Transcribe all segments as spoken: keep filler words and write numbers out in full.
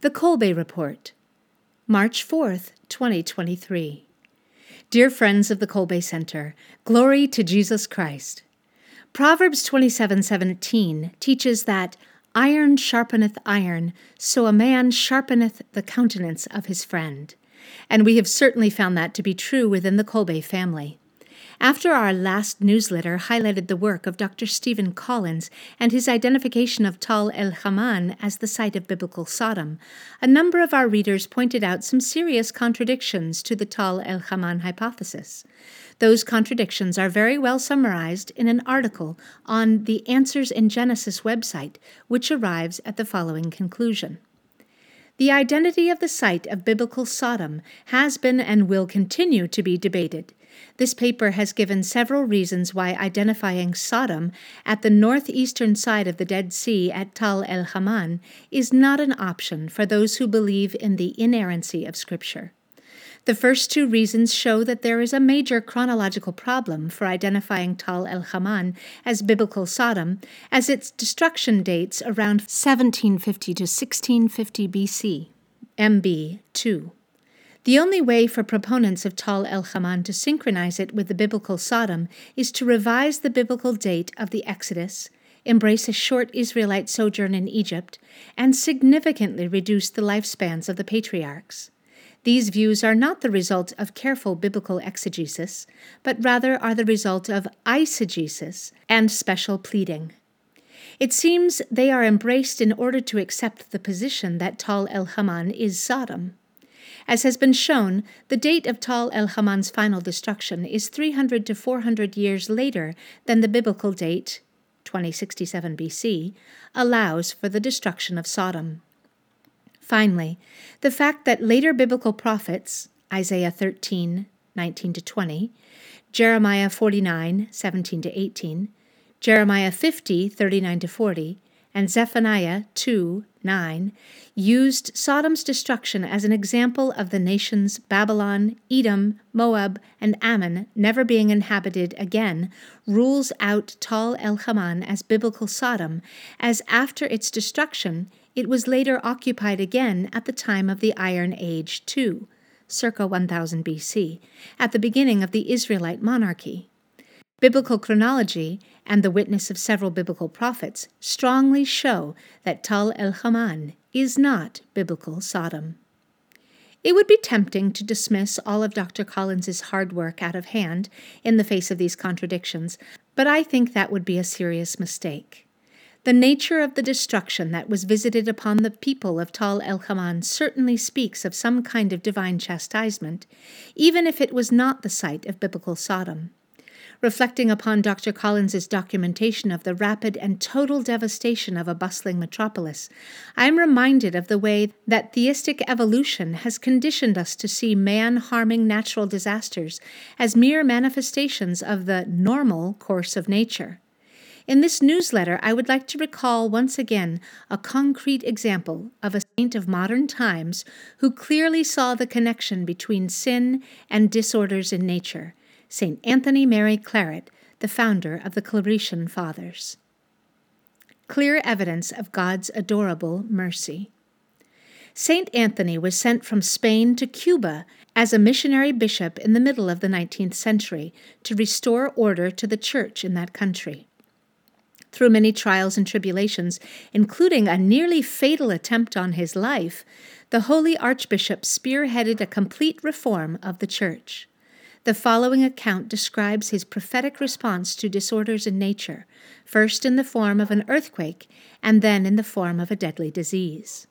The Kolbe Report, March fourth, twenty twenty-three. Dear friends of the Kolbe Center, glory to Jesus Christ. Proverbs twenty-seven seventeen teaches that iron sharpeneth iron, so a man sharpeneth the countenance of his friend. And we have certainly found that to be true within the Kolbe family. After our last newsletter highlighted the work of Doctor Stephen Collins and his identification of Tal el-Haman as the site of biblical Sodom, a number of our readers pointed out some serious contradictions to the Tal el-Haman hypothesis. Those contradictions are very well summarized in an article on the Answers in Genesis website, which arrives at the following conclusion. The identity of the site of biblical Sodom has been and will continue to be debated. This paper has given several reasons why identifying Sodom at the northeastern side of the Dead Sea at Tal el-Haman is not an option for those who believe in the inerrancy of Scripture. The first two reasons show that there is a major chronological problem for identifying Tal el-Haman as biblical Sodom, as its destruction dates around seventeen fifty to sixteen fifty B C, M B two. The only way for proponents of Tal el-Haman to synchronize it with the biblical Sodom is to revise the biblical date of the Exodus, embrace a short Israelite sojourn in Egypt, and significantly reduce the lifespans of the patriarchs. These views are not the result of careful biblical exegesis, but rather are the result of eisegesis and special pleading. It seems they are embraced in order to accept the position that Tal el-Haman is Sodom. As has been shown, the date of Tal el-Haman's final destruction is three hundred to four hundred years later than the biblical date, twenty sixty-seven B C, allows for the destruction of Sodom. Finally, the fact that later biblical prophets, Isaiah thirteen, nineteen to twenty, Jeremiah forty-nine, seventeen to eighteen, Jeremiah fifty, thirty-nine to forty, and Zephaniah two, nine, used Sodom's destruction as an example of the nations Babylon, Edom, Moab, and Ammon never being inhabited again, rules out Tal el-Haman as biblical Sodom, as after its destruction, it was later occupied again at the time of the Iron Age too, circa one thousand B C, at the beginning of the Israelite monarchy. Biblical chronology and the witness of several biblical prophets strongly show that Tal el-Haman is not biblical Sodom. It would be tempting to dismiss all of Doctor Collins's hard work out of hand in the face of these contradictions, but I think that would be a serious mistake. The nature of the destruction that was visited upon the people of Tal el-Haman certainly speaks of some kind of divine chastisement, even if it was not the site of biblical Sodom. Reflecting upon Doctor Collins's documentation of the rapid and total devastation of a bustling metropolis, I am reminded of the way that theistic evolution has conditioned us to see man-harming natural disasters as mere manifestations of the normal course of nature. In this newsletter, I would like to recall once again a concrete example of a saint of modern times who clearly saw the connection between sin and disorders in nature, Saint Anthony Mary Claret, the founder of the Claretian Fathers. Clear evidence of God's adorable mercy. Saint Anthony was sent from Spain to Cuba as a missionary bishop in the middle of the nineteenth century to restore order to the church in that country. Through many trials and tribulations, including a nearly fatal attempt on his life, the holy archbishop spearheaded a complete reform of the church. The following account describes his prophetic response to disorders in nature, first in the form of an earthquake and then in the form of a deadly disease.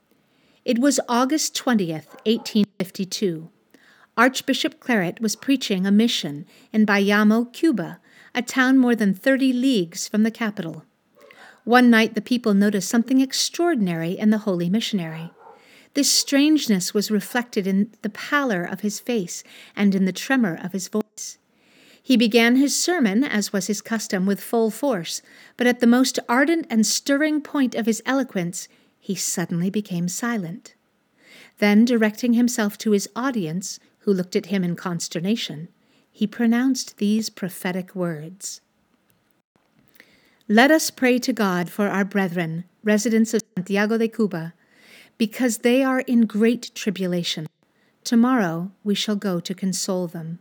It was August twentieth, eighteen fifty-two. Archbishop Claret was preaching a mission in Bayamo, Cuba, a town more than thirty leagues from the capital. One night the people noticed something extraordinary in the holy missionary. This strangeness was reflected in the pallor of his face and in the tremor of his voice. He began his sermon, as was his custom, with full force, but at the most ardent and stirring point of his eloquence, he suddenly became silent. Then, directing himself to his audience, who looked at him in consternation, he pronounced these prophetic words. Let us pray to God for our brethren, residents of Santiago de Cuba. because they are in great tribulation. Tomorrow we shall go to console them."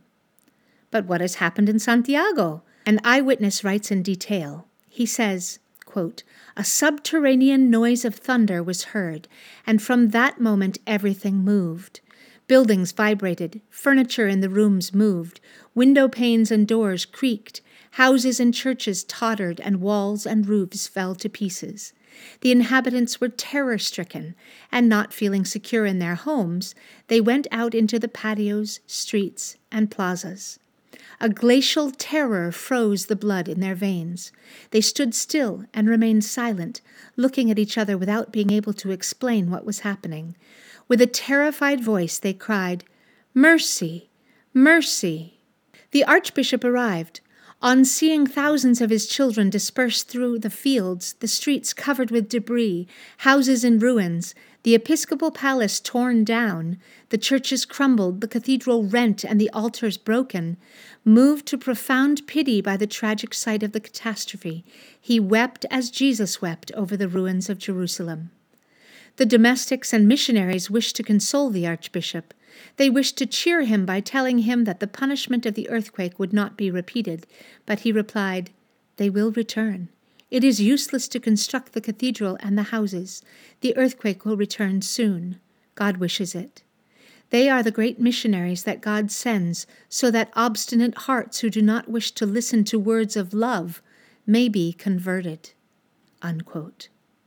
But what has happened in Santiago? An eyewitness writes in detail. He says, quote, "A subterranean noise of thunder was heard, and from that moment everything moved. Buildings vibrated, furniture in the rooms moved, window panes and doors creaked, houses and churches tottered, and walls and roofs fell to pieces. The inhabitants were terror-stricken, and not feeling secure in their homes, they went out into the patios, streets, and plazas. A glacial terror froze the blood in their veins. They stood still and remained silent, looking at each other without being able to explain what was happening. With a terrified voice they cried, 'Mercy! Mercy!' The archbishop arrived. On seeing thousands of his children dispersed through the fields, the streets covered with debris, houses in ruins, the episcopal palace torn down, the churches crumbled, the cathedral rent, and the altars broken, moved to profound pity by the tragic sight of the catastrophe, he wept as Jesus wept over the ruins of Jerusalem. The domestics and missionaries wished to console the archbishop. They wished to cheer him by telling him that the punishment of the earthquake would not be repeated, but he replied, "They will return. It is useless to construct the cathedral and the houses. The earthquake will return soon. God wishes it. They are the great missionaries that God sends so that obstinate hearts who do not wish to listen to words of love may be converted." Unquote.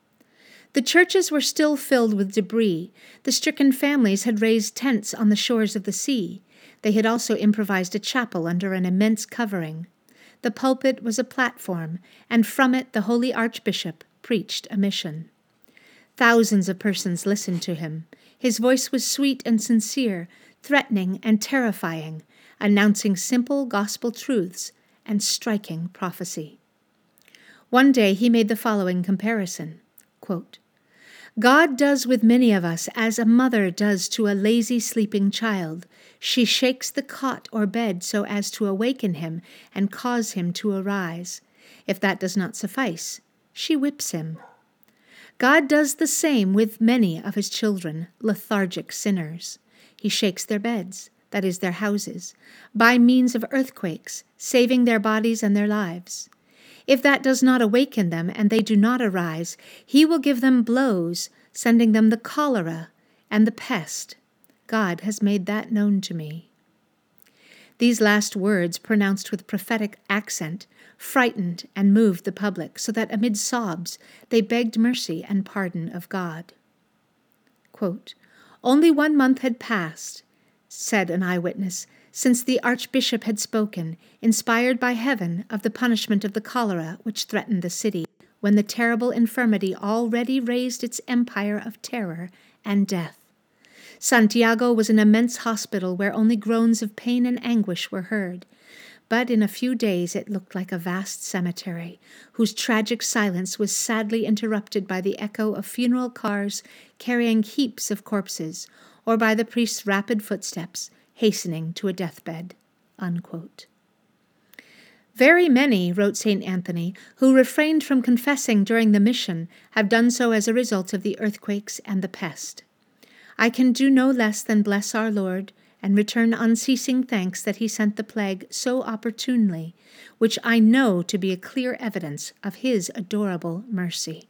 The churches were still filled with debris. The stricken families had raised tents on the shores of the sea. They had also improvised a chapel under an immense covering. The pulpit was a platform, and from it the holy archbishop preached a mission. Thousands of persons listened to him. His voice was sweet and sincere, threatening and terrifying, announcing simple gospel truths and striking prophecy. One day he made the following comparison, quote, "God does with many of us as a mother does to a lazy sleeping child. She shakes the cot or bed so as to awaken him and cause him to arise. If that does not suffice, she whips him. God does the same with many of his children, lethargic sinners. He shakes their beds, that is, their houses, by means of earthquakes, saving their bodies and their lives. If that does not awaken them and they do not arise, he will give them blows, sending them the cholera and the pest. God has made that known to me." These last words, pronounced with prophetic accent, frightened and moved the public, so that amid sobs they begged mercy and pardon of God. Quote, "Only one month had passed," said an eyewitness, "since the archbishop had spoken, inspired by heaven, of the punishment of the cholera which threatened the city, when the terrible infirmity already raised its empire of terror and death. Santiago was an immense hospital where only groans of pain and anguish were heard. But in a few days it looked like a vast cemetery, whose tragic silence was sadly interrupted by the echo of funeral cars carrying heaps of corpses, or by the priest's rapid footsteps, hastening to a deathbed." Unquote. "Very many," wrote Saint Anthony, "who refrained from confessing during the mission have done so as a result of the earthquakes and the pest. I can do no less than bless our Lord and return unceasing thanks that he sent the plague so opportunely, which I know to be a clear evidence of his adorable mercy."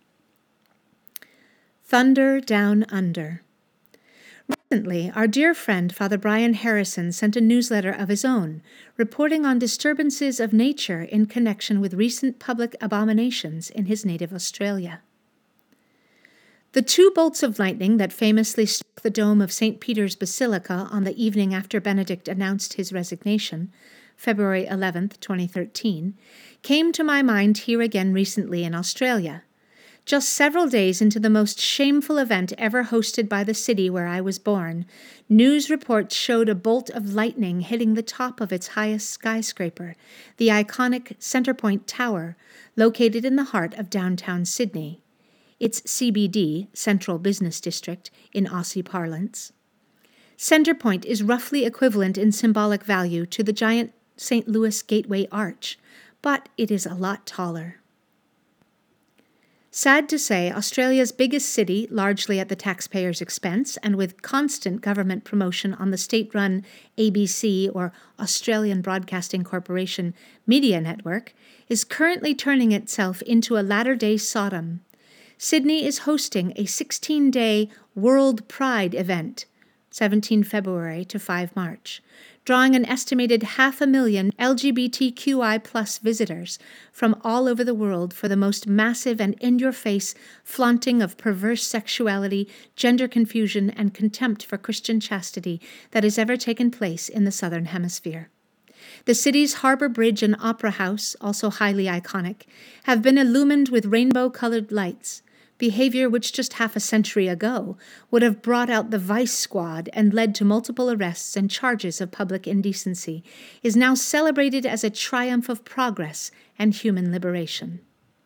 Thunder Down Under. Recently, our dear friend Father Brian Harrison sent a newsletter of his own, reporting on disturbances of nature in connection with recent public abominations in his native Australia. The two bolts of lightning that famously struck the dome of Saint Peter's Basilica on the evening after Benedict announced his resignation, February eleventh, twenty thirteen, came to my mind here again recently in Australia. Just several days into the most shameful event ever hosted by the city where I was born, news reports showed a bolt of lightning hitting the top of its highest skyscraper, the iconic Centrepoint Tower, located in the heart of downtown Sydney. Its C B D, Central Business District, in Aussie parlance. Centrepoint is roughly equivalent in symbolic value to the giant Saint Louis Gateway Arch, but it is a lot taller. Sad to say, Australia's biggest city, largely at the taxpayers' expense and with constant government promotion on the state-run A B C, or Australian Broadcasting Corporation, media network, is currently turning itself into a latter-day Sodom. Sydney is hosting a sixteen-day World Pride event, seventeenth February to fifth March, drawing an estimated half a million L G B T Q I plus visitors from all over the world for the most massive and in-your-face flaunting of perverse sexuality, gender confusion, and contempt for Christian chastity that has ever taken place in the Southern Hemisphere. The city's Harbour Bridge and Opera House, also highly iconic, have been illumined with rainbow-colored lights, behavior which just half a century ago would have brought out the vice squad and led to multiple arrests and charges of public indecency, is now celebrated as a triumph of progress and human liberation.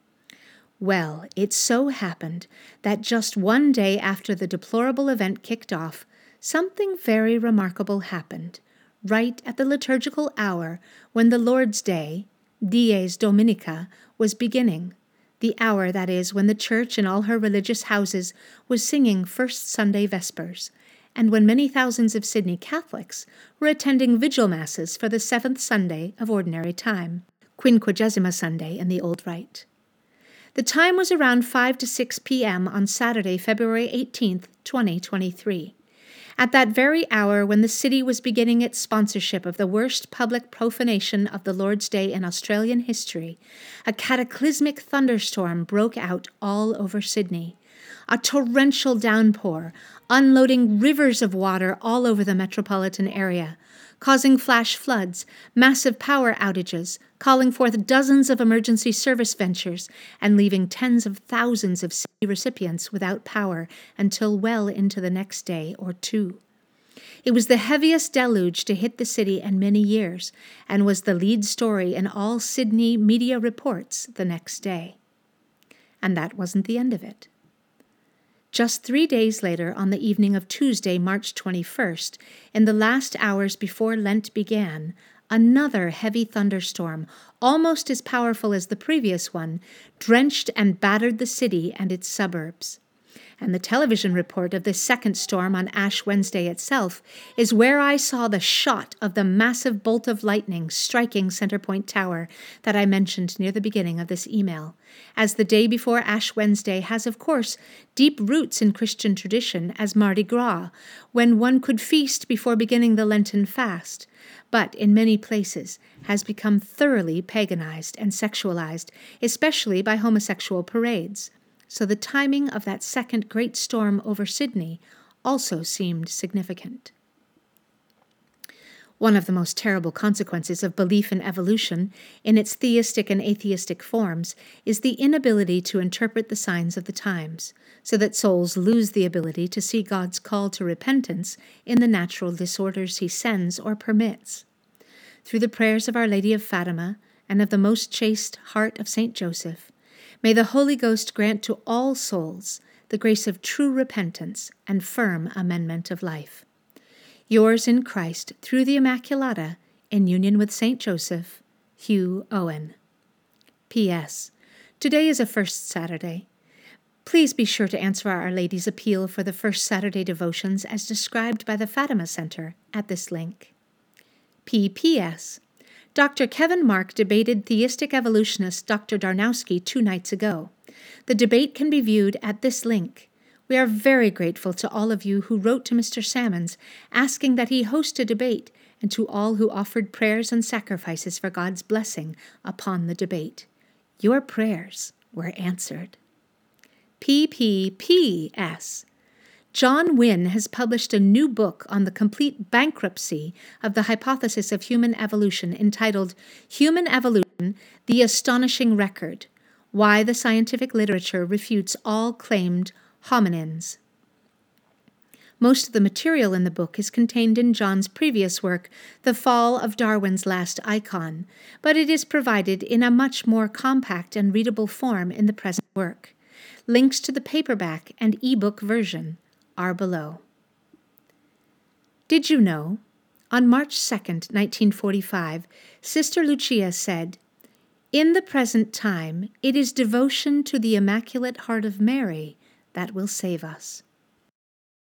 Well, it so happened that just one day after the deplorable event kicked off, something very remarkable happened, right at the liturgical hour when the Lord's Day, Dies Dominica, was beginning. The hour, that is, when the church in all her religious houses was singing First Sunday Vespers, and when many thousands of Sydney Catholics were attending vigil masses for the seventh Sunday of Ordinary Time, Quinquagesima Sunday in the Old Rite. The time was around five to six p.m. on Saturday, February eighteenth, twenty twenty-three. At that very hour when the city was beginning its sponsorship of the worst public profanation of the Lord's Day in Australian history, a cataclysmic thunderstorm broke out all over Sydney. A torrential downpour, unloading rivers of water all over the metropolitan area, causing flash floods, massive power outages, calling forth dozens of emergency service ventures, and leaving tens of thousands of city recipients without power until well into the next day or two. It was the heaviest deluge to hit the city in many years, and was the lead story in all Sydney media reports the next day. And that wasn't the end of it. Just three days later, on the evening of Tuesday, March twenty-first, in the last hours before Lent began, another heavy thunderstorm, almost as powerful as the previous one, drenched and battered the city and its suburbs. And the television report of this second storm on Ash Wednesday itself is where I saw the shot of the massive bolt of lightning striking Centrepoint Tower that I mentioned near the beginning of this email, as the day before Ash Wednesday has, of course, deep roots in Christian tradition as Mardi Gras, when one could feast before beginning the Lenten fast, but in many places has become thoroughly paganized and sexualized, especially by homosexual parades. So the timing of that second great storm over Sydney also seemed significant. One of the most terrible consequences of belief in evolution, in its theistic and atheistic forms, is the inability to interpret the signs of the times, so that souls lose the ability to see God's call to repentance in the natural disorders he sends or permits. Through the prayers of Our Lady of Fatima and of the most chaste heart of Saint Joseph, may the Holy Ghost grant to all souls the grace of true repentance and firm amendment of life. Yours in Christ, through the Immaculata, in union with Saint Joseph, Hugh Owen. P S. Today is a First Saturday. Please be sure to answer Our Lady's appeal for the First Saturday devotions as described by the Fatima Center at this link. P P S. Doctor Kevin Mark debated theistic evolutionist Doctor Darnowski two nights ago. The debate can be viewed at this link. We are very grateful to all of you who wrote to Mister Salmons asking that he host a debate, and to all who offered prayers and sacrifices for God's blessing upon the debate. Your prayers were answered. P P P S. John Wynne has published a new book on the complete bankruptcy of the hypothesis of human evolution entitled Human Evolution, The Astonishing Record, Why the Scientific Literature Refutes All Claimed Hominins. Most of the material in the book is contained in John's previous work, The Fall of Darwin's Last Icon, but it is provided in a much more compact and readable form in the present work. Links to the paperback and e-book version are below. Did you know? On March second, nineteen forty-five, Sister Lucia said, In the present time, it is devotion to the Immaculate Heart of Mary that will save us.